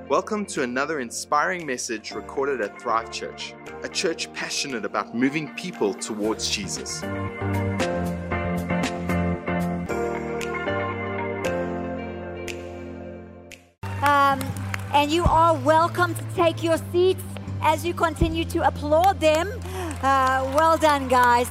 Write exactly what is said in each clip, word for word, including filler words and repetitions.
Welcome to another inspiring message recorded at Thrive Church, a church passionate about moving people towards Jesus. Um, and you are welcome to take your seats as you continue to applaud them. Uh, well done, guys.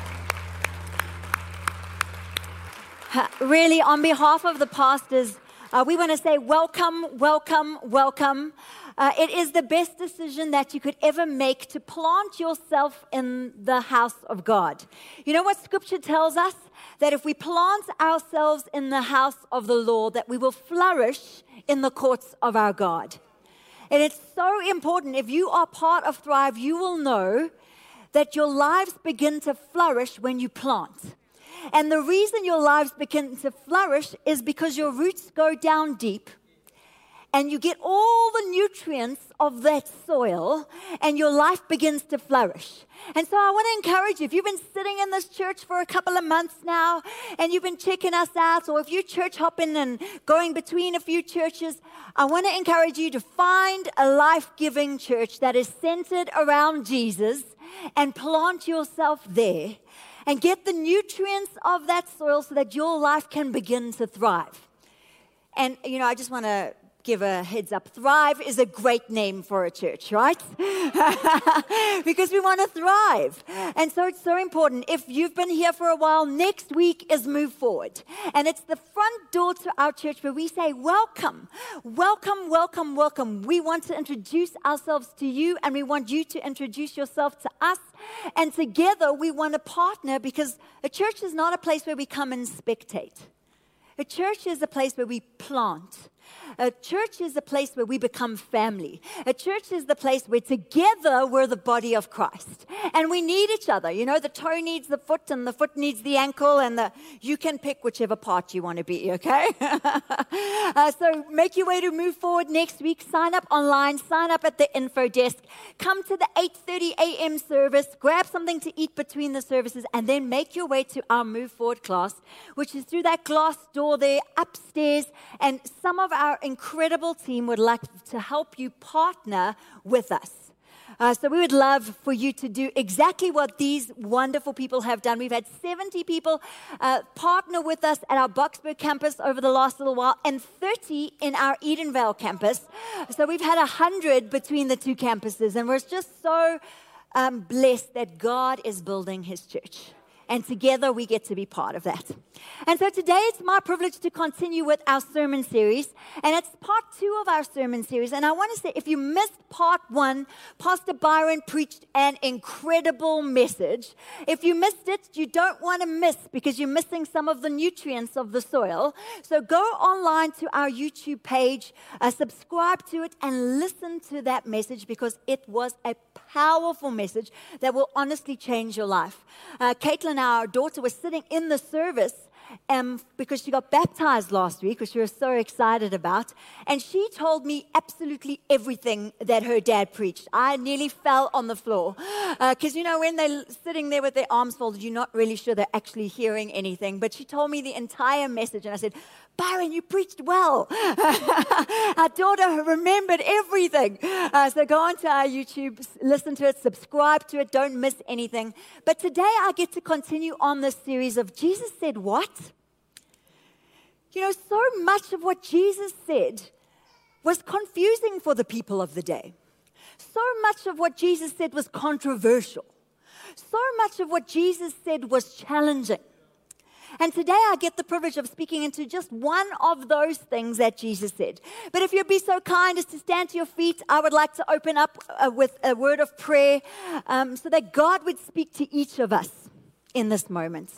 Uh, really, on behalf of the pastors, uh, we want to say welcome, welcome, welcome. Uh, it is the best decision that you could ever make to plant yourself in the house of God. You know what Scripture tells us? That if we plant ourselves in the house of the Lord, that we will flourish in the courts of our God. And it's so important. If you are part of Thrive, you will know that your lives begin to flourish when you plant. And the reason your lives begin to flourish is because your roots go down deep and you get all the nutrients of that soil and your life begins to flourish. And so I want to encourage you, if you've been sitting in this church for a couple of months now and you've been checking us out, or if you're church hopping and going between a few churches, I want to encourage you to find a life-giving church that is centered around Jesus and plant yourself there and get the nutrients of that soil so that your life can begin to thrive. And, you know, I just want to give a heads up. Thrive is a great name for a church, right? Because we want to thrive. And so it's so important. If you've been here for a while, next week is Move Forward. And it's the front door to our church where we say, welcome, welcome, welcome, welcome. We want to introduce ourselves to you and we want you to introduce yourself to us. And together we want to partner, because a church is not a place where we come and spectate. A church is a place where we plant. A church is a place where we become family. A church is the place where together we're the body of Christ. And we need each other. You know, the toe needs the foot and the foot needs the ankle, and the you can pick whichever part you want to be, okay? uh, so make your way to Move Forward next week. Sign up online. Sign up at the info desk. Come to the eight thirty a.m. service. Grab something to eat between the services, and then make your way to our Move Forward class, which is through that glass door there upstairs. And some of our incredible team would like to help you partner with us. Uh, so we would love for you to do exactly what these wonderful people have done. We've had seventy people uh, partner with us at our Boksburg campus over the last little while, and thirty in our Edenvale campus. So we've had one hundred between the two campuses, and we're just so um, blessed that God is building His church. And together we get to be part of that. And so today it's my privilege to continue with our sermon series. And it's part two of our sermon series. And I want to say, if you missed part one, Pastor Byron preached an incredible message. If you missed it, you don't want to miss, because you're missing some of the nutrients of the soil. So go online to our YouTube page, uh, subscribe to it, and listen to that message, because it was a powerful message that will honestly change your life. Uh, Caitlin, our daughter, was sitting in the service um, because she got baptized last week, which we were so excited about. And she told me absolutely everything that her dad preached. I nearly fell on the floor. Because, uh, you know, when they're sitting there with their arms folded, you're not really sure they're actually hearing anything. But she told me the entire message. And I said, Byron, you preached well. Our daughter remembered everything. Uh, so go onto our YouTube, listen to it, subscribe to it, don't miss anything. But today I get to continue on this series of Jesus said what? You know, so much of what Jesus said was confusing for the people of the day. So much of what Jesus said was controversial. So much of what Jesus said was challenging. And today I get the privilege of speaking into just one of those things that Jesus said. But if you'd be so kind as to stand to your feet, I would like to open up uh, with a word of prayer um, so that God would speak to each of us in this moment.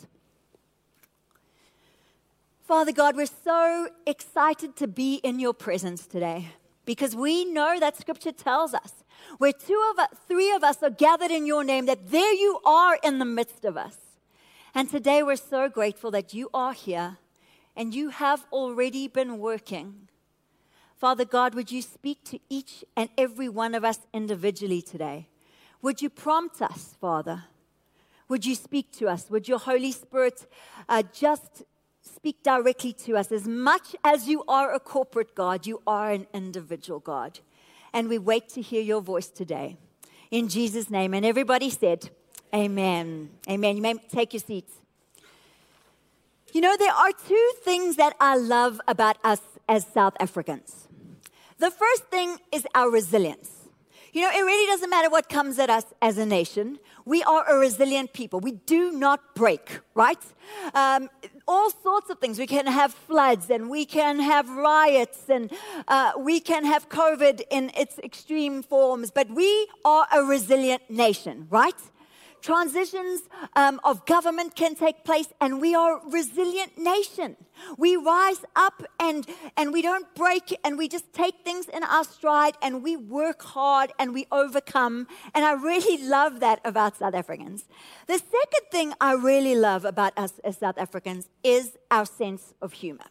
Father God, we're so excited to be in your presence today, because we know that Scripture tells us where two of us, three of us are gathered in your name, that there you are in the midst of us. And today we're so grateful that you are here and you have already been working. Father God, would you speak to each and every one of us individually today? Would you prompt us, Father? Would you speak to us? Would your Holy Spirit uh, just speak directly to us. As much as you are a corporate God, you are an individual God. And we wait to hear your voice today. In Jesus' name. And everybody said, amen. Amen. You may take your seats. You know, there are two things that I love about us as South Africans. The first thing is our resilience. You know, it really doesn't matter what comes at us as a nation. We are a resilient people. We do not break, right? Um, all sorts of things. We can have floods, and we can have riots, and uh, we can have COVID in its extreme forms, but we are a resilient nation, right? Transitions um, of government can take place, and we are a resilient nation. We rise up, and, and we don't break, and we just take things in our stride, and we work hard, and we overcome. And I really love that about South Africans. The second thing I really love about us as South Africans is our sense of humor.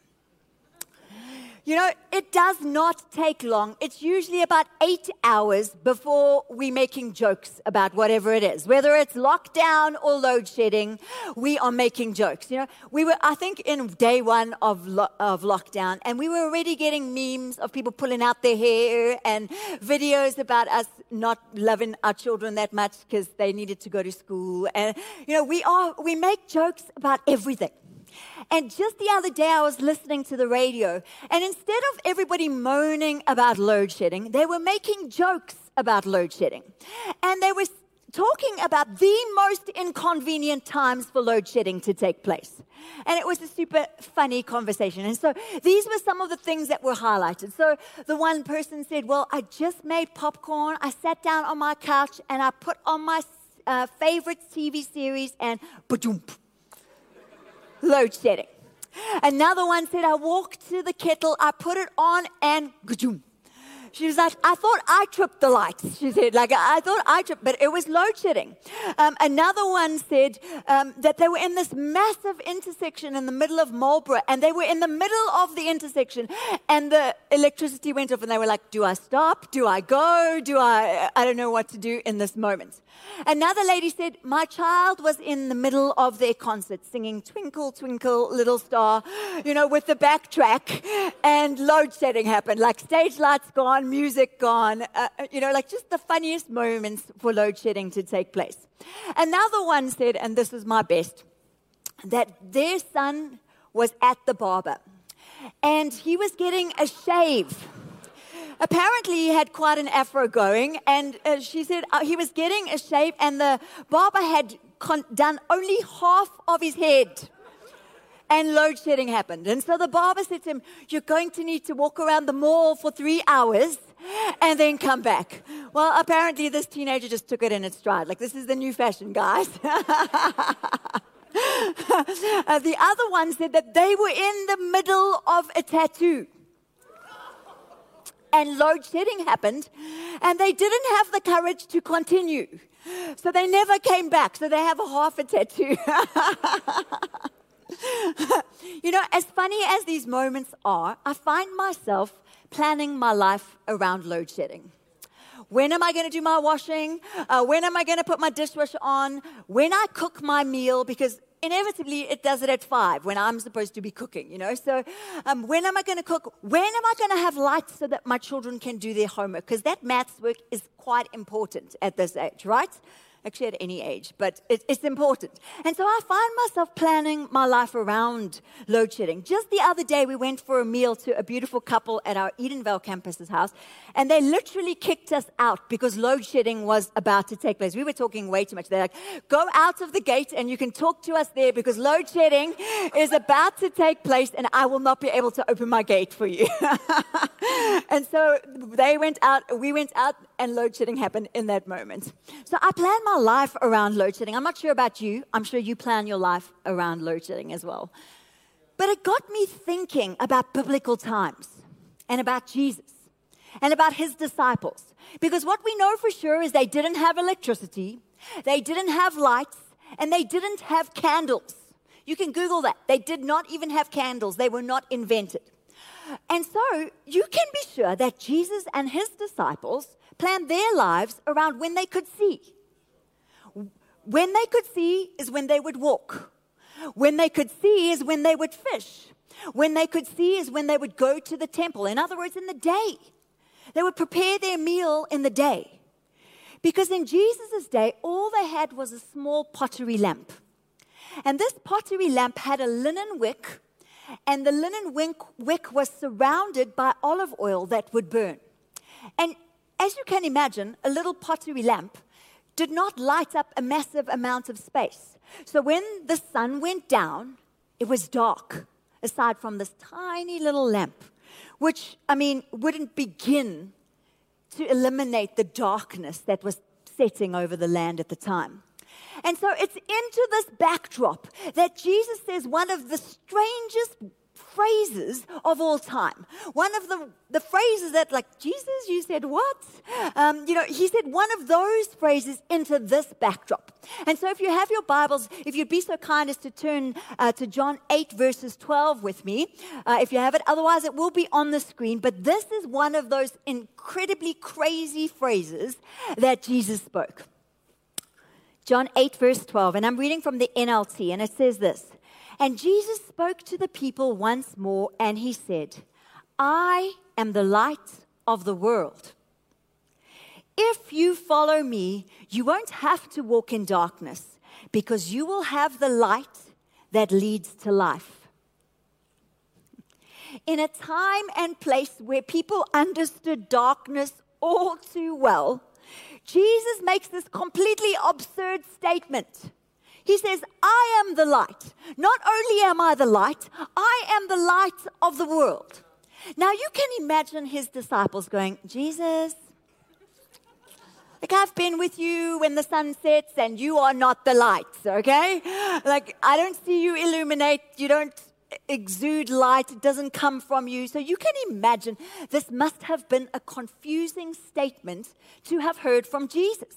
You know, it does not take long. It's usually about eight hours before we're making jokes about whatever it is. Whether it's lockdown or load shedding, we are making jokes. You know, we were, I think, in day one of, lo- of lockdown, and we were already getting memes of people pulling out their hair and videos about us not loving our children that much because they needed to go to school. And, you know, we are, we make jokes about everything. And just the other day, I was listening to the radio, and instead of everybody moaning about load shedding, they were making jokes about load shedding. And they were talking about the most inconvenient times for load shedding to take place. And it was a super funny conversation. And so these were some of the things that were highlighted. So the one person said, well, I just made popcorn. I sat down on my couch, and I put on my uh, favorite T V series, and ba-doom, load shedding. Another one said, I walked to the kettle, I put it on, and ga-doom. She was like, I thought I tripped the lights. She said, like, I thought I tripped, but it was load shedding. Um, another one said um, that they were in this massive intersection in the middle of Marlborough, and they were in the middle of the intersection, and the electricity went off, and they were like, do I stop? Do I go? Do I, I don't know what to do in this moment. Another lady said, my child was in the middle of their concert singing Twinkle, Twinkle, Little Star, you know, with the backtrack, and load shedding happened, like stage lights gone, music gone, uh, you know, like just the funniest moments for load shedding to take place. Another one said, and this is my best, that their son was at the barber, and he was getting a shave. Apparently, he had quite an afro going, and uh, she said uh, he was getting a shave, and the barber had con- done only half of his head, and load shedding happened. And so the barber said to him, you're going to need to walk around the mall for three hours and then come back. Well, apparently, this teenager just took it in its stride. Like, this is the new fashion, guys. uh, the other one said that they were in the middle of a tattoo. And load shedding happened, and they didn't have the courage to continue. So they never came back, so they have a half a tattoo. You know, as funny as these moments are, I find myself planning my life around load shedding. When am I going to do my washing? Uh, when am I going to put my dishwasher on? When I cook my meal, because inevitably, it does it at five when I'm supposed to be cooking, you know. So um, when am I going to cook? When am I going to have lights so that my children can do their homework? Because that maths work is quite important at this age, right? Actually, at any age, but it, it's important. And so I find myself planning my life around load shedding. Just the other day, we went for a meal to a beautiful couple at our Edenvale campus's house, and they literally kicked us out because load shedding was about to take place. We were talking way too much. They're like, go out of the gate and you can talk to us there because load shedding is about to take place and I will not be able to open my gate for you. And so they went out, we went out, and load shedding happened in that moment. So I planned my life around load shedding. I'm not sure about you. I'm sure you plan your life around load shedding as well. But it got me thinking about biblical times and about Jesus and about his disciples. Because what we know for sure is they didn't have electricity, they didn't have lights, and they didn't have candles. You can Google that. They did not even have candles. They were not invented. And so you can be sure that Jesus and his disciples planned their lives around when they could see. When they could see is when they would walk. When they could see is when they would fish. When they could see is when they would go to the temple. In other words, in the day. They would prepare their meal in the day. Because in Jesus' day, all they had was a small pottery lamp. And this pottery lamp had a linen wick, and the linen wick, wick was surrounded by olive oil that would burn. And as you can imagine, a little pottery lamp did not light up a massive amount of space. So when the sun went down, it was dark, aside from this tiny little lamp, which, I mean, wouldn't begin to eliminate the darkness that was setting over the land at the time. And so it's into this backdrop that Jesus says one of the strangest phrases of all time. One of the, the phrases that, like, Jesus, you said what? Um, you know, he said one of those phrases into this backdrop. And so if you have your Bibles, if you'd be so kind as to turn uh, to John eight, verses twelve with me, uh, if you have it. Otherwise, it will be on the screen. But this is one of those incredibly crazy phrases that Jesus spoke. John eight, verse twelve, and I'm reading from the N L T, and it says this. And Jesus spoke to the people once more, and he said, I am the light of the world. If you follow me, you won't have to walk in darkness, because you will have the light that leads to life. In a time and place where people understood darkness all too well, Jesus makes this completely absurd statement. He says, I am the light. Not only am I the light, I am the light of the world. Now you can imagine his disciples going, Jesus, like I've been with you when the sun sets and you are not the light, okay? Like I don't see you illuminate, you don't exude light, it doesn't come from you. So you can imagine this must have been a confusing statement to have heard from Jesus.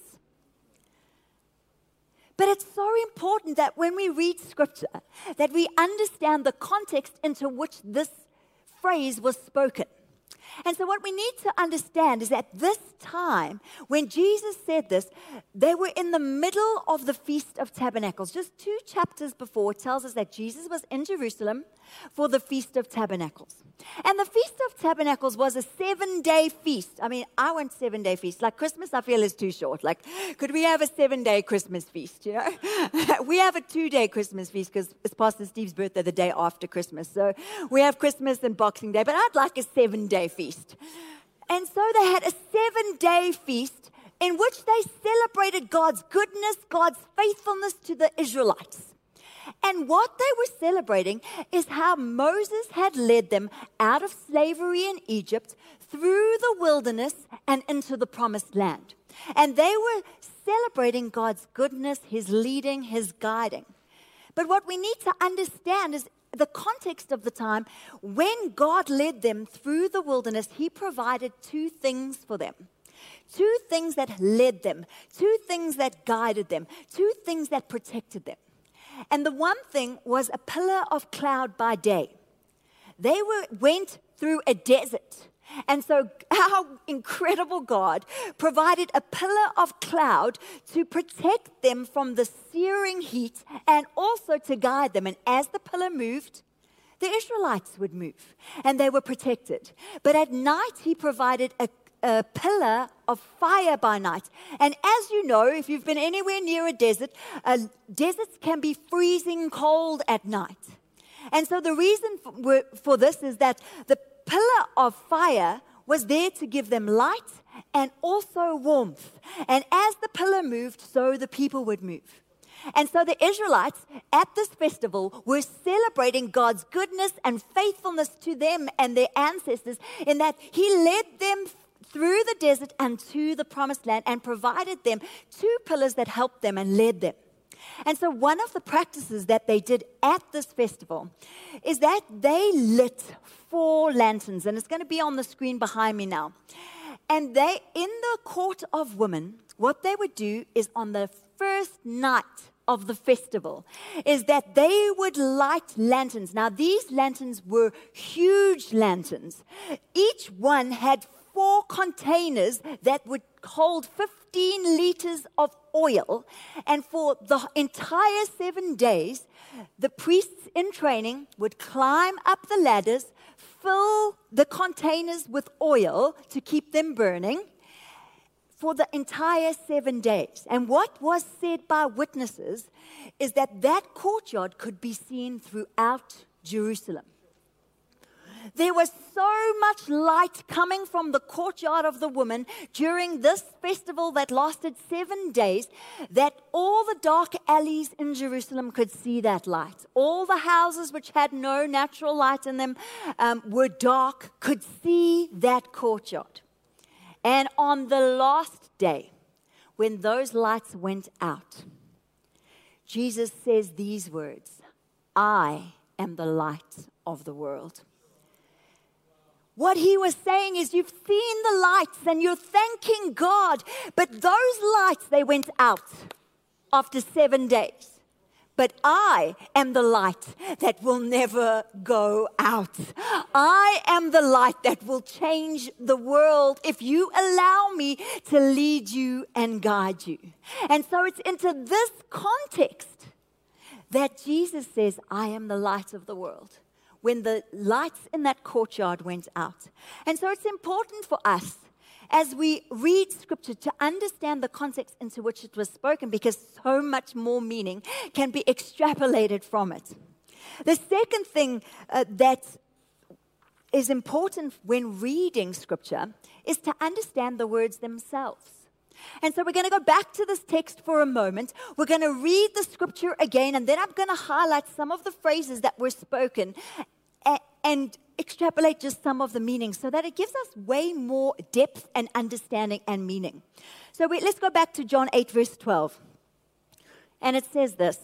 But it's so important that when we read Scripture, that we understand the context into which this phrase was spoken. And so what we need to understand is at this time, when Jesus said this, they were in the middle of the Feast of Tabernacles. Just two chapters before, it tells us that Jesus was in Jerusalem for the Feast of Tabernacles. And the Feast of Tabernacles was a seven-day feast. I mean, I want seven-day feast. Like Christmas, I feel is too short. Like, could we have a seven-day Christmas feast, you know? We have a two-day Christmas feast because it's Pastor Steve's birthday the day after Christmas. So we have Christmas and Boxing Day, but I'd like a seven-day feast. And so they had a seven-day feast in which they celebrated God's goodness, God's faithfulness to the Israelites. And what they were celebrating is how Moses had led them out of slavery in Egypt through the wilderness and into the promised land. And they were celebrating God's goodness, his leading, his guiding. But what we need to understand is the context of the time. When God led them through the wilderness, he provided two things for them. Two things that led them, two things that guided them, two things that protected them. And the one thing was a pillar of cloud by day. They were, went through a desert. And so our incredible God provided a pillar of cloud to protect them from the searing heat and also to guide them. And as the pillar moved, the Israelites would move and they were protected. But at night, he provided a a pillar of fire by night. And as you know, if you've been anywhere near a desert, uh, deserts can be freezing cold at night. And so the reason for, for this is that the pillar of fire was there to give them light and also warmth. And as the pillar moved, so the people would move. And so the Israelites at this festival were celebrating God's goodness and faithfulness to them and their ancestors in that he led them through the desert and to the promised land and provided them two pillars that helped them and led them. And so one of the practices that they did at this festival is that they lit four lanterns, and it's going to be on the screen behind me now. And they, in the court of women, what they would do is on the first night of the festival is that they would light lanterns. Now, these lanterns were huge lanterns. Each one had four containers that would hold fifteen liters of oil. And for the entire seven days, the priests in training would climb up the ladders, fill the containers with oil to keep them burning for the entire seven days. And what was said by witnesses is that that courtyard could be seen throughout Jerusalem. There was so much light coming from the courtyard of the woman during this festival that lasted seven days that all the dark alleys in Jerusalem could see that light. All the houses which had no natural light in them um, were dark, could see that courtyard. And on the last day, when those lights went out, Jesus says these words, "I am the light of the world." What he was saying is, you've seen the lights and you're thanking God, but those lights, they went out after seven days. But I am the light that will never go out. I am the light that will change the world if you allow me to lead you and guide you. And so it's into this context that Jesus says, I am the light of the world, when the lights in that courtyard went out. And so it's important for us as we read Scripture to understand the context into which it was spoken, because so much more meaning can be extrapolated from it. The second thing uh, that is important when reading Scripture is to understand the words themselves. And so we're going to go back to this text for a moment. We're going to read the Scripture again, and then I'm going to highlight some of the phrases that were spoken and, and extrapolate just some of the meanings so that it gives us way more depth and understanding and meaning. So we, let's go back to John eight, verse twelve. And it says this.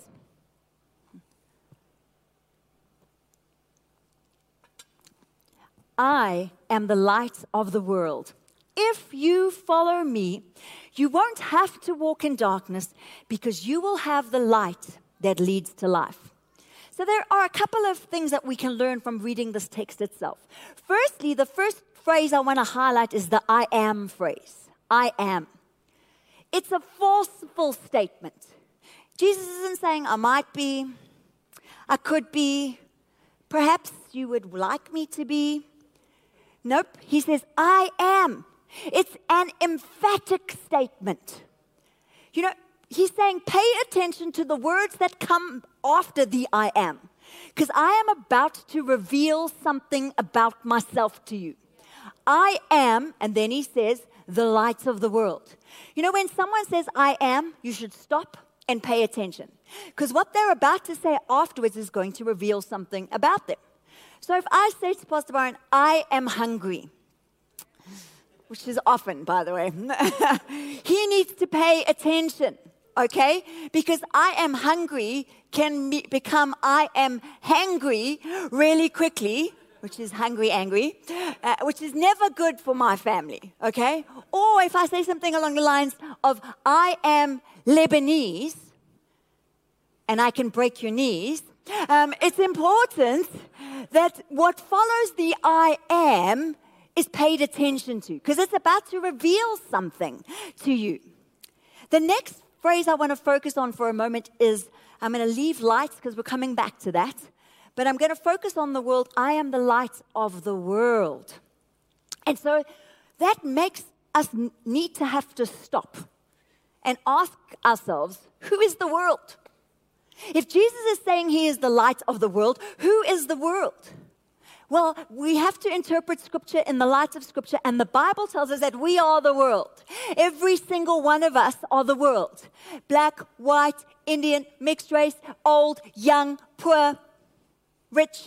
I am the light of the world. If you follow me, you won't have to walk in darkness, because you will have the light that leads to life. So there are a couple of things that we can learn from reading this text itself. Firstly, the first phrase I want to highlight is the I am phrase. I am. It's a forceful statement. Jesus isn't saying, I might be, I could be, perhaps you would like me to be. Nope, he says, I am. It's an emphatic statement. You know, he's saying, pay attention to the words that come after the I am, because I am about to reveal something about myself to you. I am, and then he says, the light of the world. You know, when someone says I am, you should stop and pay attention, because what they're about to say afterwards is going to reveal something about them. So if I say to Pastor Byron, I am hungry, which is often, by the way, he needs to pay attention, okay? Because I am hungry can be, become I am hangry really quickly, which is hungry, angry, uh, which is never good for my family, okay? Or if I say something along the lines of I am Lebanese, and I can break your knees, um, it's important that what follows the I am is paid attention to, because it's about to reveal something to you. The next phrase I want to focus on for a moment is, I'm going to leave lights because we're coming back to that, but I'm going to focus on the world. I am the light of the world. And so that makes us need to have to stop and ask ourselves, who is the world? If Jesus is saying he is the light of the world, who is the world? Well, we have to interpret Scripture in the light of Scripture, and the Bible tells us that we are the world. Every single one of us are the world. Black, white, Indian, mixed race, old, young, poor, rich.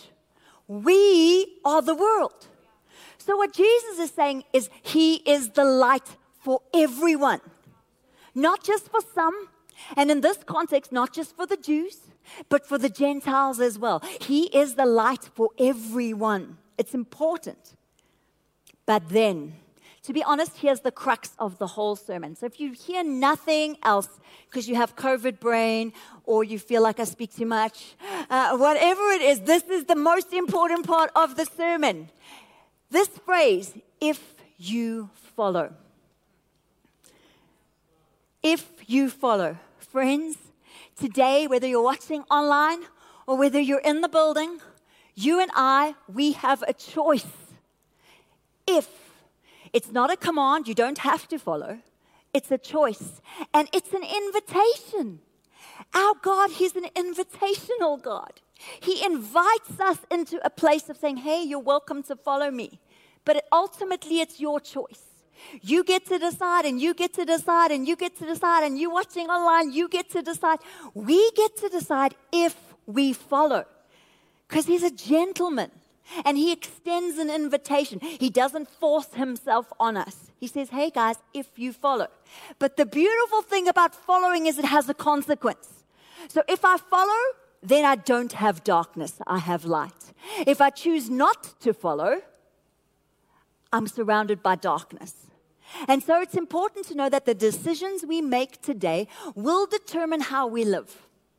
We are the world. So what Jesus is saying is he is the light for everyone, not just for some. And in this context, not just for the Jews, but for the Gentiles as well. He is the light for everyone. It's important. But then, to be honest, here's the crux of the whole sermon. So if you hear nothing else because you have COVID brain or you feel like I speak too much, uh, whatever it is, this is the most important part of the sermon. This phrase, if you follow. if you follow. Friends, today, whether you're watching online or whether you're in the building, you and I, we have a choice. If it's not a command, you don't have to follow. It's a choice. And it's an invitation. Our God, He's an invitational God. He invites us into a place of saying, hey, you're welcome to follow me. But ultimately, it's your choice. You get to decide, and you get to decide, and you get to decide, and you watching online, you get to decide. We get to decide if we follow. Because He's a gentleman, and He extends an invitation. He doesn't force Himself on us. He says, hey guys, if you follow. But the beautiful thing about following is it has a consequence. So if I follow, then I don't have darkness, I have light. If I choose not to follow, I'm surrounded by darkness. And so it's important to know that the decisions we make today will determine how we live.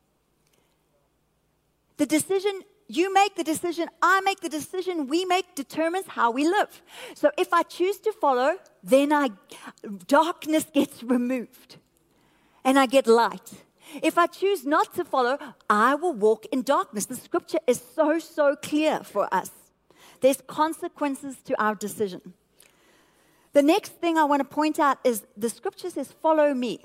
The decision you make, the decision I make, the decision we make determines how we live. So if I choose to follow, then I, darkness gets removed and I get light. If I choose not to follow, I will walk in darkness. The scripture is so, so clear for us. There's consequences to our decision. The next thing I want to point out is the scripture says, follow me.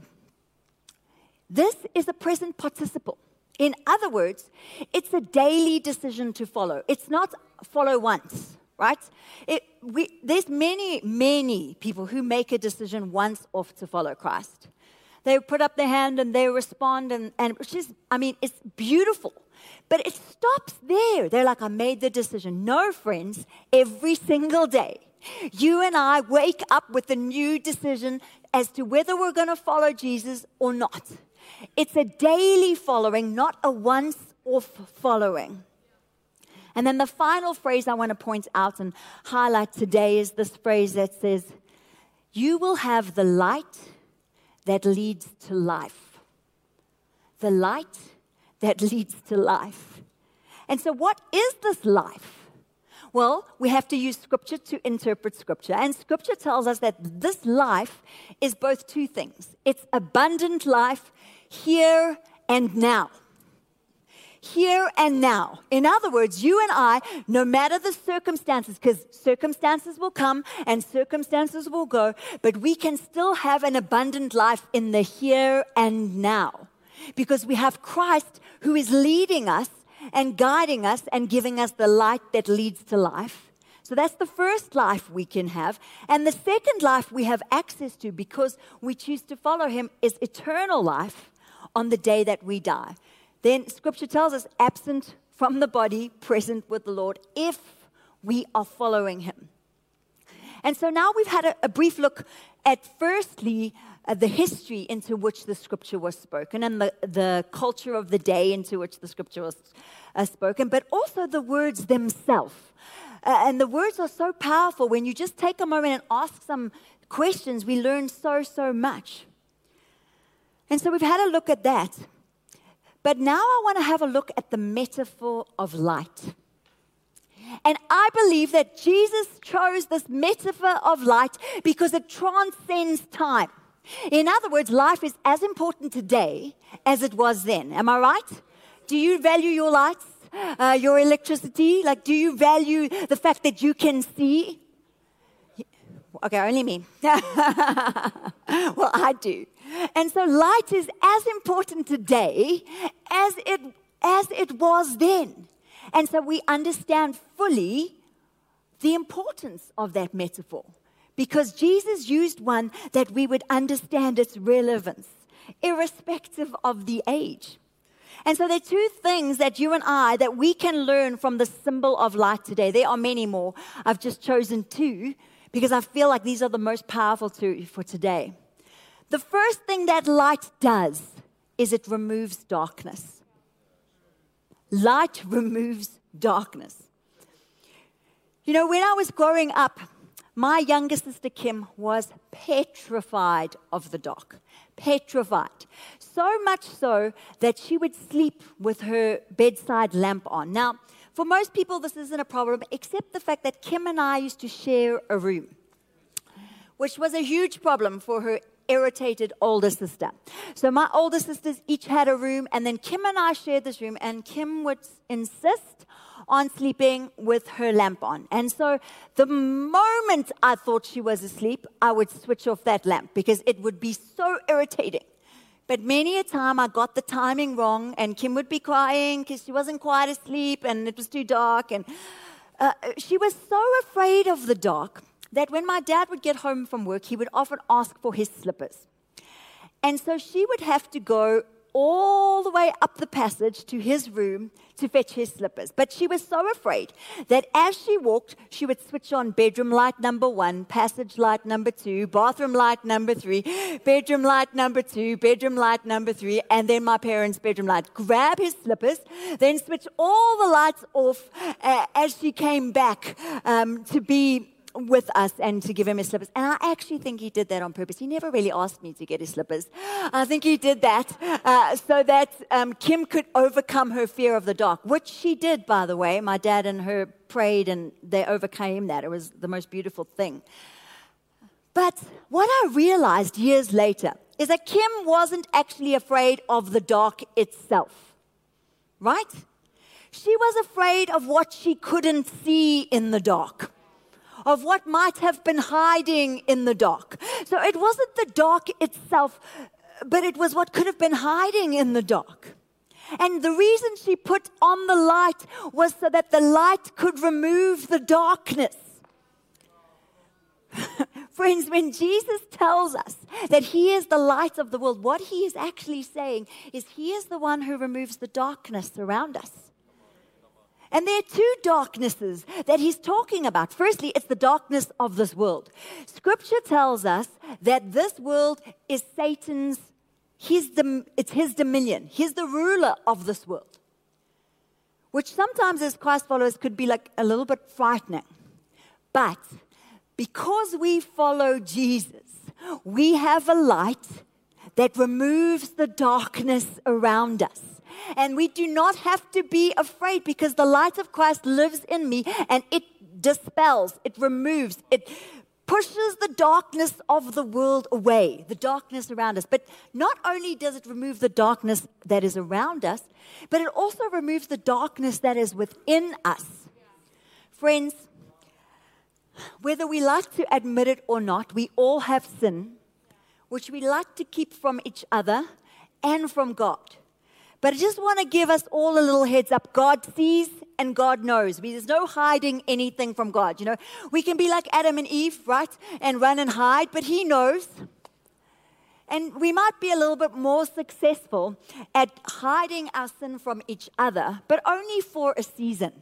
This is a present participle. In other words, it's a daily decision to follow. It's not follow once, right? It, we, there's many, many people who make a decision once off to follow Christ. They put up their hand and they respond, and, and which is, I mean, it's beautiful. But it stops there. They're like, I made the decision. No, friends, every single day, you and I wake up with a new decision as to whether we're going to follow Jesus or not. It's a daily following, not a once-off following. And then the final phrase I want to point out and highlight today is this phrase that says, you will have the light that leads to life. The light that leads to life. And so what is this life? Well, we have to use Scripture to interpret Scripture. And Scripture tells us that this life is both two things. It's abundant life here and now. Here and now. In other words, you and I, no matter the circumstances, because circumstances will come and circumstances will go, but we can still have an abundant life in the here and now. Because we have Christ who is leading us and guiding us and giving us the light that leads to life. So that's the first life we can have. And the second life we have access to because we choose to follow Him is eternal life on the day that we die. Then Scripture tells us, absent from the body, present with the Lord, if we are following Him. And so now we've had a, a brief look at, firstly, uh, the history into which the Scripture was spoken and the, the culture of the day into which the Scripture was uh, spoken, but also the words themselves. Uh, and the words are so powerful. When you just take a moment and ask some questions, we learn so, so much. And so we've had a look at that. But now I want to have a look at the metaphor of light. And I believe that Jesus chose this metaphor of light because it transcends time. In other words, life is as important today as it was then. Am I right? Do you value your lights, uh, your electricity? Like, do you value the fact that you can see? Okay, only me. Well, I do. And so light is as important today as it, as it was then. And so we understand fully the importance of that metaphor because Jesus used one that we would understand its relevance, irrespective of the age. And so there are two things that you and I, that we can learn from the symbol of light today. There are many more. I've just chosen two because I feel like these are the most powerful two for today. The first thing that light does is it removes darkness. Light removes darkness. You know, when I was growing up, my younger sister Kim was petrified of the dark. Petrified. So much so that she would sleep with her bedside lamp on. Now, for most people, this isn't a problem, except the fact that Kim and I used to share a room, which was a huge problem for her irritated older sister. So my older sisters each had a room, and then Kim and I shared this room, and Kim would insist on sleeping with her lamp on. And so the moment I thought she was asleep, I would switch off that lamp because it would be so irritating. But many a time I got the timing wrong, and Kim would be crying because she wasn't quite asleep and it was too dark. And uh, she was so afraid of the dark that when my dad would get home from work, he would often ask for his slippers. And so she would have to go all the way up the passage to his room to fetch his slippers. But she was so afraid that as she walked, she would switch on bedroom light number one, passage light number two, bathroom light number three, bedroom light number two, bedroom light number three, and then my parents' bedroom light. Grab his slippers, then switch all the lights off uh, as she came back um, to be with us and to give him his slippers. And I actually think he did that on purpose. He never really asked me to get his slippers. I think he did that uh, so that um, Kim could overcome her fear of the dark, which she did, by the way. My dad and her prayed and they overcame that. It was the most beautiful thing. But what I realized years later is that Kim wasn't actually afraid of the dark itself, right? She was afraid of what she couldn't see in the dark, of what might have been hiding in the dark. So it wasn't the dark itself, but it was what could have been hiding in the dark. And the reason she put on the light was so that the light could remove the darkness. Friends, when Jesus tells us that he is the light of the world, what he is actually saying is he is the one who removes the darkness around us. And there are two darknesses that he's talking about. Firstly, it's the darkness of this world. Scripture tells us that this world is Satan's, his, it's his dominion. He's the ruler of this world, which sometimes as Christ followers could be like a little bit frightening. But because we follow Jesus, we have a light that removes the darkness around us. And we do not have to be afraid because the light of Christ lives in me and it dispels, it removes, it pushes the darkness of the world away, the darkness around us. But not only does it remove the darkness that is around us, but it also removes the darkness that is within us. Friends, whether we like to admit it or not, we all have sin, which we like to keep from each other and from God. But I just want to give us all a little heads up. God sees and God knows. There's no hiding anything from God. You know, we can be like Adam and Eve, right? And run and hide, but he knows. And we might be a little bit more successful at hiding our sin from each other, but only for a season.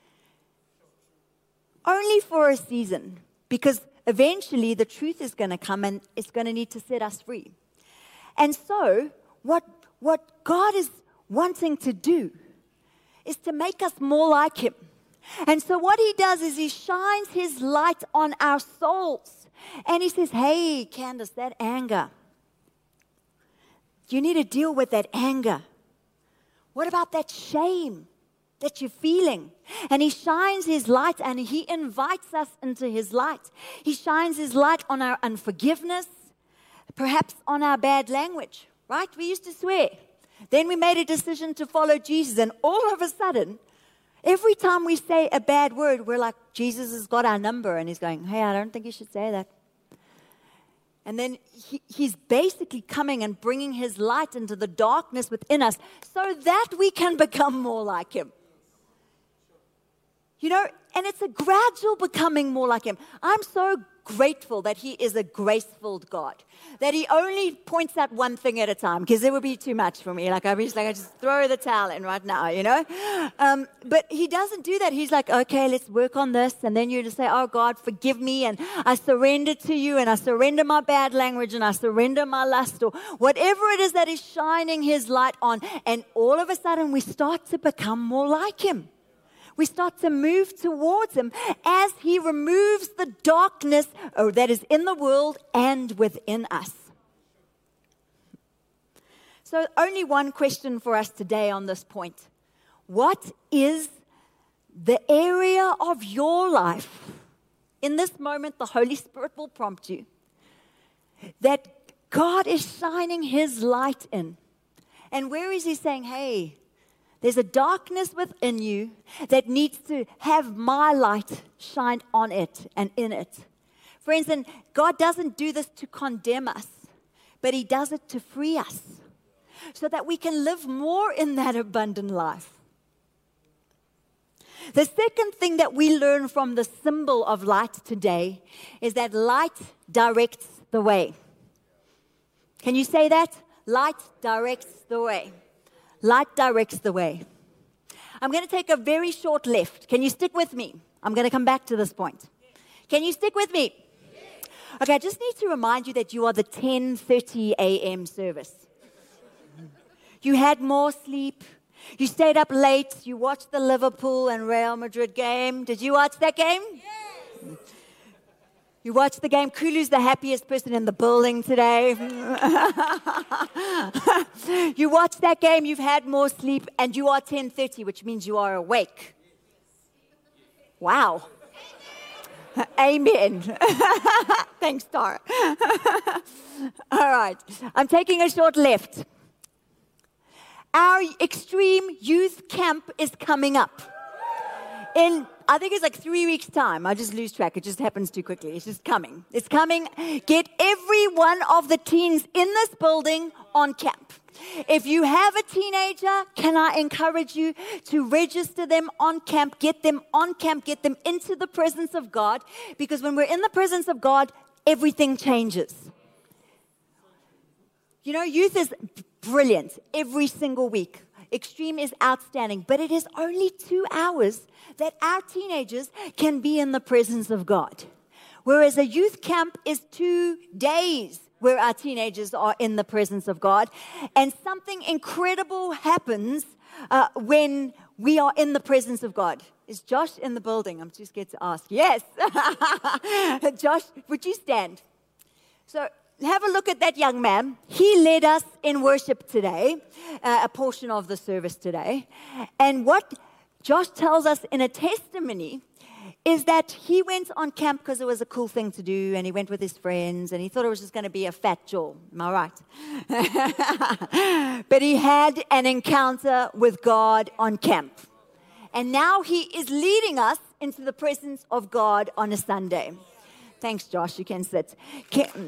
Only for a season. Because eventually the truth is going to come and it's going to need to set us free. And so, what, what God is wanting to do is to make us more like him. And so what he does is he shines his light on our souls. And he says, hey, Candace, that anger. You need to deal with that anger. What about that shame that you're feeling? And he shines his light and he invites us into his light. He shines his light on our unforgiveness, perhaps on our bad language, right? We used to swear. Then we made a decision to follow Jesus, and all of a sudden, every time we say a bad word, we're like, Jesus has got our number, and he's going, hey, I don't think you should say that. And then he, he's basically coming and bringing his light into the darkness within us so that we can become more like him. You know, and it's a gradual becoming more like him. I'm so grateful that he is a grace-filled God, that he only points out one thing at a time, because it would be too much for me. Like, I just like, I just throw the towel in right now, you know? Um, but he doesn't do that. He's like, okay, let's work on this. And then you just say, oh, God, forgive me. And I surrender to you. And I surrender my bad language. And I surrender my lust, or whatever it is that is shining his light on. And all of a sudden, we start to become more like him. We start to move towards him as he removes the darkness that is in the world and within us. So only one question for us today on this point. What is the area of your life? In this moment, the Holy Spirit will prompt you that God is shining his light in. And where is he saying, hey, there's a darkness within you that needs to have my light shine on it and in it. Friends, and God doesn't do this to condemn us, but he does it to free us so that we can live more in that abundant life. The second thing that we learn from the symbol of light today is that light directs the way. Can you say that? Light directs the way. Light directs the way. I'm going to take a very short left. Can you stick with me? I'm going to come back to this point. Can you stick with me? Okay, I just need to remind you that you are the ten thirty a.m. service. You had more sleep. You stayed up late. You watched the Liverpool and Real Madrid game. Did you watch that game? Yes. You watched the game. Kulu's the happiest person in the building today. You watched that game. You've had more sleep. And you are ten thirty, which means you are awake. Wow. Amen. Thanks, Tara. All right. I'm taking a short left. Our extreme youth camp is coming up. In, I think it's like three weeks' time. I just lose track. It just happens too quickly. It's just coming. It's coming. Get every one of the teens in this building on camp. If you have a teenager, can I encourage you to register them on camp, get them on camp, get them into the presence of God, because when we're in the presence of God, everything changes. You know, youth is brilliant every single week. Extreme is outstanding, but it is only two hours that our teenagers can be in the presence of God. Whereas a youth camp is two days where our teenagers are in the presence of God. And something incredible happens uh, when we are in the presence of God. Is Josh in the building? I'm too scared to ask. Yes. Josh, would you stand? So have a look at that young man. He led us in worship today, uh, a portion of the service today. And what Josh tells us in a testimony is that he went on camp because it was a cool thing to do, and he went with his friends, and he thought it was just going to be a fat Joel. Am I right? But he had an encounter with God on camp. And now he is leading us into the presence of God on a Sunday. Thanks, Josh. You can sit. Can...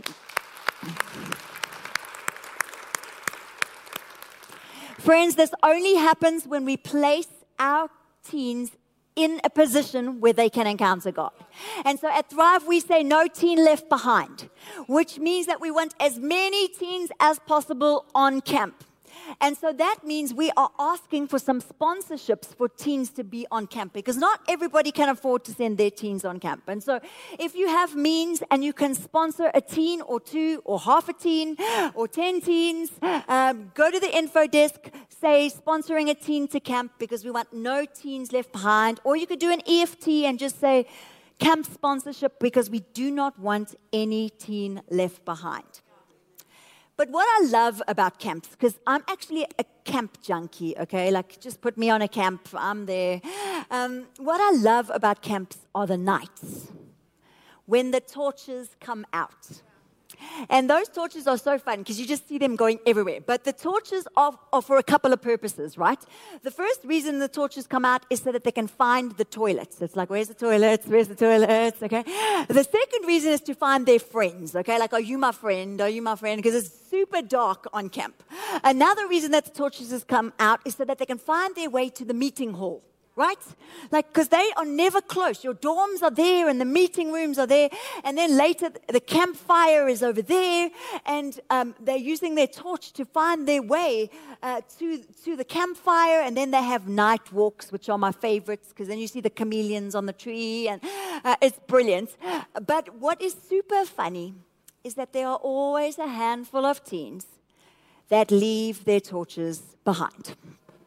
Friends, this only happens when we place our teens in a position where they can encounter God. And so at Thrive, we say no teen left behind, which means that we want as many teens as possible on camp. And so that means we are asking for some sponsorships for teens to be on camp, because not everybody can afford to send their teens on camp. And so if you have means and you can sponsor a teen or two or half a teen or ten teens, um, go to the info desk, say sponsoring a teen to camp, because we want no teens left behind. Or you could do an E F T and just say camp sponsorship, because we do not want any teen left behind. But what I love about camps, because I'm actually a camp junkie, okay? Like, just put me on a camp, I'm there. Um, what I love about camps are the nights when the torches come out. And those torches are so fun because you just see them going everywhere. But the torches are, are for a couple of purposes, right? The first reason the torches come out is so that they can find the toilets. It's like, where's the toilets? Where's the toilets? Okay. The second reason is to find their friends, okay? Like, are you my friend? Are you my friend? Because it's super dark on camp. Another reason that the torches has come out is so that they can find their way to the meeting hall. Right? Like, because they are never close. Your dorms are there and the meeting rooms are there. And then later, the campfire is over there. And um, they're using their torch to find their way uh, to, to the campfire. And then they have night walks, which are my favorites, because then you see the chameleons on the tree. And uh, it's brilliant. But what is super funny is that there are always a handful of teens that leave their torches behind.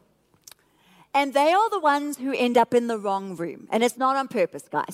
And they are the ones who end up in the wrong room. And it's not on purpose, guys.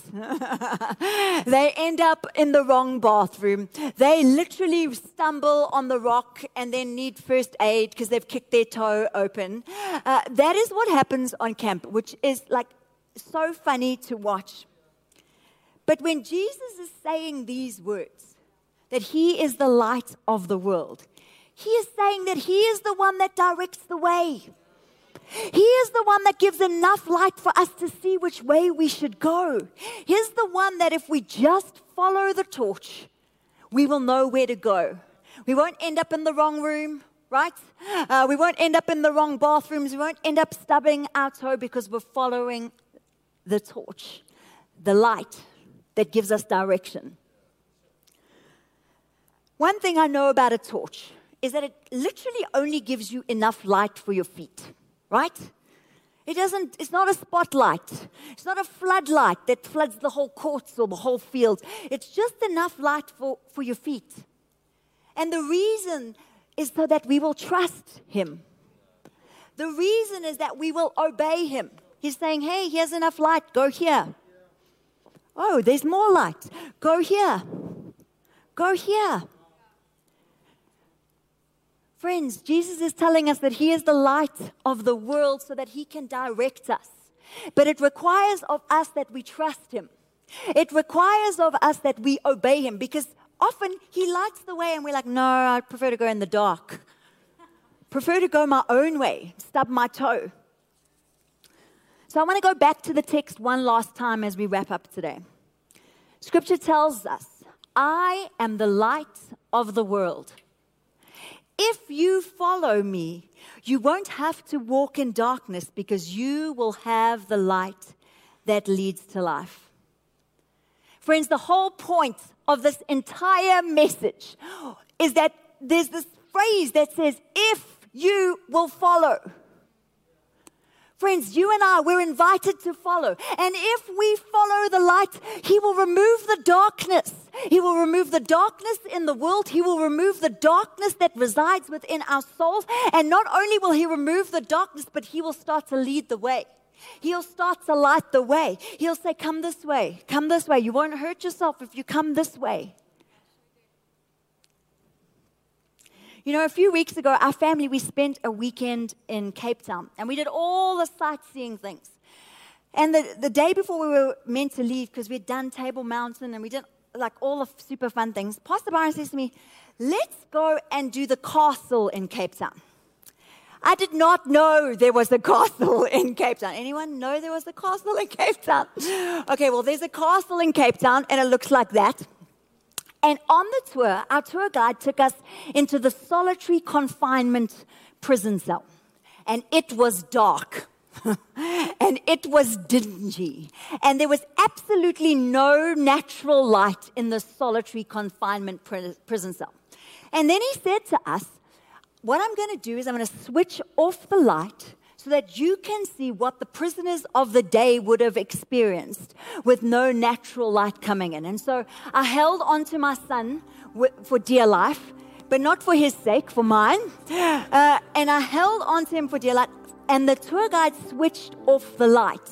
They end up in the wrong bathroom. They literally stumble on the rock and then need first aid because they've kicked their toe open. Uh, that is what happens on camp, which is like so funny to watch. But when Jesus is saying these words, that He is the light of the world. He is saying that He is the one that directs the way. He is the one that gives enough light for us to see which way we should go. He's the one that if we just follow the torch, we will know where to go. We won't end up in the wrong room, right? Uh, we won't end up in the wrong bathrooms. We won't end up stubbing our toe because we're following the torch, the light that gives us direction. One thing I know about a torch is that it literally only gives you enough light for your feet, right? It doesn't, it's not a spotlight. It's not a floodlight that floods the whole courts or the whole field. It's just enough light for, for your feet. And the reason is so that we will trust Him. The reason is that we will obey Him. He's saying, hey, here's enough light, go here. Oh, there's more light. Go here. Go here. Friends, Jesus is telling us that He is the light of the world so that He can direct us. But it requires of us that we trust Him. It requires of us that we obey Him, because often He lights the way and we're like, no, I prefer to go in the dark. Prefer to go my own way, stub my toe. So I want to go back to the text one last time as we wrap up today. Scripture tells us, I am the light of the world. If you follow me, you won't have to walk in darkness because you will have the light that leads to life. Friends, the whole point of this entire message is that there's this phrase that says, if you will follow. Friends, you and I, we're invited to follow. And if we follow the light, He will remove the darkness. He will remove the darkness in the world. He will remove the darkness that resides within our souls. And not only will He remove the darkness, but He will start to lead the way. He'll start to light the way. He'll say, come this way, come this way. You won't hurt yourself if you come this way. You know, a few weeks ago, our family, we spent a weekend in Cape Town, and we did all the sightseeing things. And the, the day before we were meant to leave, because we'd done Table Mountain, and we did like all the super fun things, Pastor Byron says to me, let's go and do the castle in Cape Town. I did not know there was a castle in Cape Town. Anyone know there was a castle in Cape Town? Okay, well, there's a castle in Cape Town, and it looks like that. And on the tour, our tour guide took us into the solitary confinement prison cell. And it was dark. And it was dingy. And there was absolutely no natural light in the solitary confinement prison cell. And then he said to us, what I'm going to do is I'm going to switch off the light so that you can see what the prisoners of the day would have experienced with no natural light coming in. And so I held on to my son for dear life, but not for his sake, for mine. Uh, and I held on to him for dear life, and the tour guide switched off the light.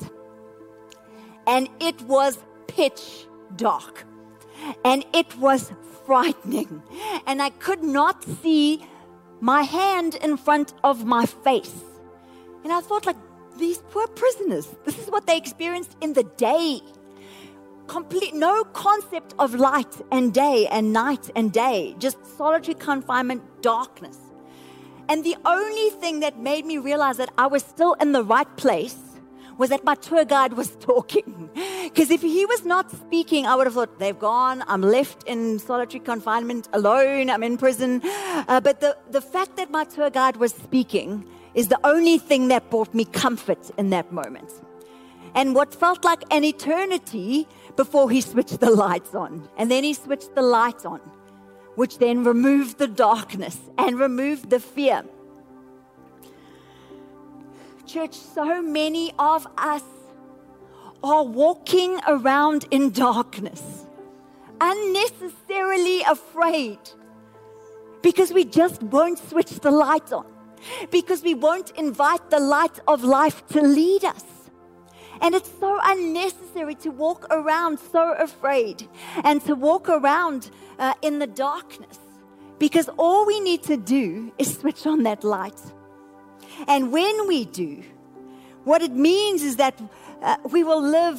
And it was pitch dark. And it was frightening. And I could not see my hand in front of my face. And I thought, like, these poor prisoners, this is what they experienced in the day. Complete, no concept of light and day and night and day, just solitary confinement, darkness. And the only thing that made me realize that I was still in the right place was that my tour guide was talking. Because if he was not speaking, I would have thought, they've gone, I'm left in solitary confinement alone, I'm in prison. Uh, but the, the fact that my tour guide was speaking is the only thing that brought me comfort in that moment. And what felt like an eternity before he switched the lights on. And then he switched the lights on, which then removed the darkness and removed the fear. Church, so many of us are walking around in darkness, unnecessarily afraid, because we just won't switch the light on. Because we won't invite the light of life to lead us. And it's so unnecessary to walk around so afraid and to walk around uh, in the darkness. Because all we need to do is switch on that light. And when we do, what it means is that uh, we will live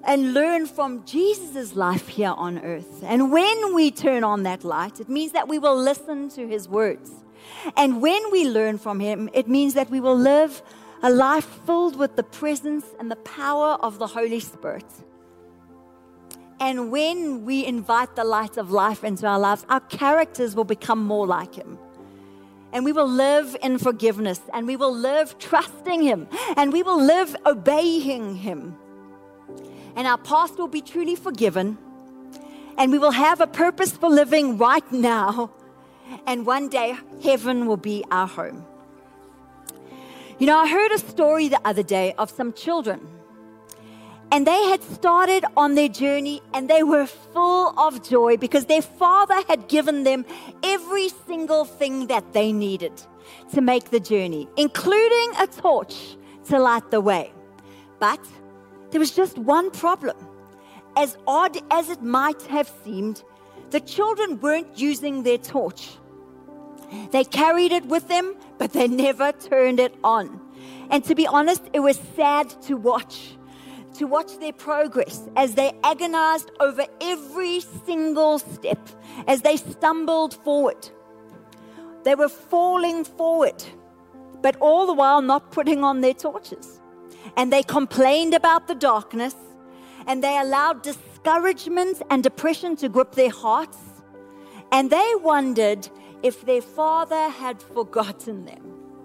and learn from Jesus' life here on earth. And when we turn on that light, it means that we will listen to his words. And when we learn from him, it means that we will live a life filled with the presence and the power of the Holy Spirit. And when we invite the light of life into our lives, our characters will become more like him. And we will live in forgiveness, and we will live trusting him, and we will live obeying him. And our past will be truly forgiven, and we will have a purpose for living right now. And one day, heaven will be our home. You know, I heard a story the other day of some children. And they had started on their journey, and they were full of joy because their father had given them every single thing that they needed to make the journey, including a torch to light the way. But there was just one problem. As odd as it might have seemed, the children weren't using their torch. They carried it with them, but they never turned it on. And to be honest, it was sad to watch. to watch their progress as they agonized over every single step, as they stumbled forward. They were falling forward, but all the while not putting on their torches. And they complained about the darkness, and they allowed discouragement and depression to grip their hearts. And they wondered if their father had forgotten them.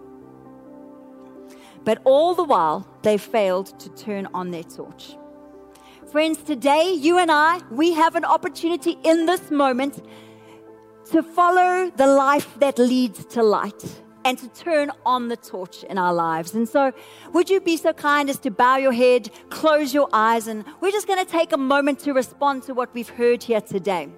But all the while, they failed to turn on their torch. Friends, today, you and I, we have an opportunity in this moment to follow the life that leads to light and to turn on the torch in our lives. And so, would you be so kind as to bow your head, close your eyes, and we're just going to take a moment to respond to what we've heard here today.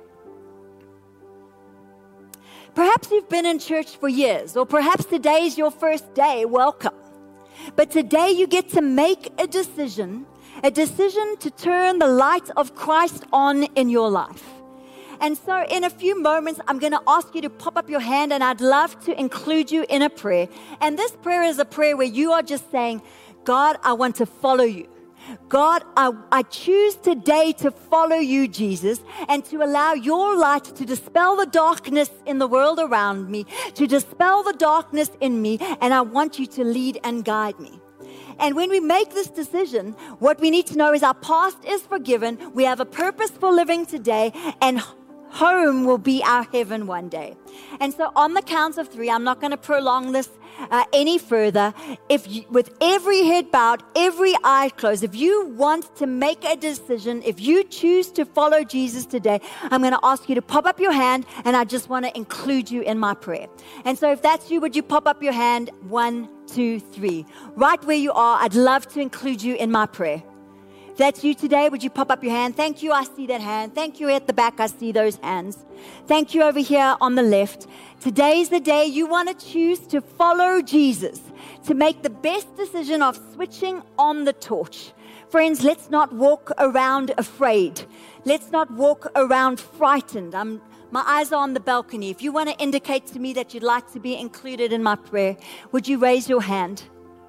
Perhaps you've been in church for years, or perhaps today is your first day. Welcome. But today you get to make a decision, a decision to turn the light of Christ on in your life. And so in a few moments, I'm going to ask you to pop up your hand, and I'd love to include you in a prayer. And this prayer is a prayer where you are just saying, God, I want to follow you. God, I, I choose today to follow you, Jesus, and to allow your light to dispel the darkness in the world around me, to dispel the darkness in me, and I want you to lead and guide me. And when we make this decision, what we need to know is our past is forgiven, we have a purpose for living today, and home will be our heaven one day. And so on the count of three, I'm not going to prolong this uh, any further. If you, with every head bowed, every eye closed, if you want to make a decision, if you choose to follow Jesus today, I'm going to ask you to pop up your hand, and I just want to include you in my prayer. And so if that's you, would you pop up your hand? One, two, three. Right where you are, I'd love to include you in my prayer. If that's you today, would you pop up your hand? Thank you, I see that hand. Thank you at the back, I see those hands. Thank you over here on the left. Today's the day you want to choose to follow Jesus, to make the best decision of switching on the torch. Friends, let's not walk around afraid. Let's not walk around frightened. I'm, my eyes are on the balcony. If you want to indicate to me that you'd like to be included in my prayer, would you raise your hand?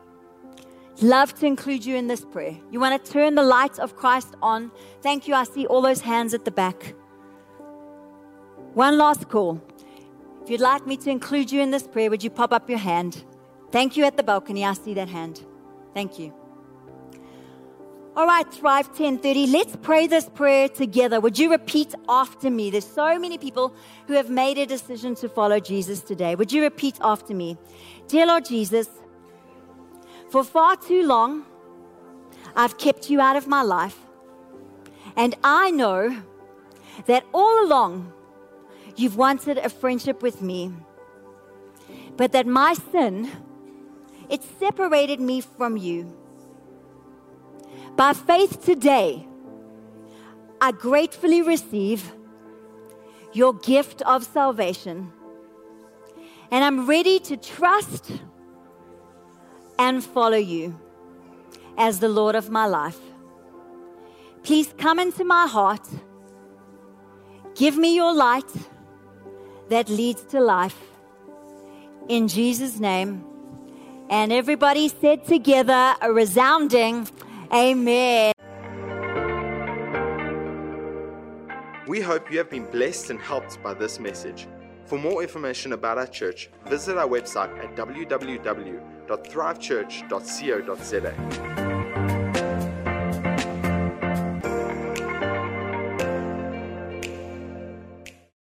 Love to include you in this prayer. You want to turn the light of Christ on. Thank you. I see all those hands at the back. One last call. If you'd like me to include you in this prayer, would you pop up your hand? Thank you at the balcony. I see that hand. Thank you. All right, Thrive ten thirty. Let's pray this prayer together. Would you repeat after me? There's so many people who have made a decision to follow Jesus today. Would you repeat after me? Dear Lord Jesus, for far too long, I've kept you out of my life. And I know that all along, you've wanted a friendship with me. But that my sin, it separated me from you. By faith today, I gratefully receive your gift of salvation. And I'm ready to trust and follow you as the Lord of my life. Please come into my heart. Give me your light that leads to life. In Jesus' name. And everybody said together a resounding amen. We hope you have been blessed and helped by this message. For more information about our church, visit our website at w w w dot thrive church dot co dot z a.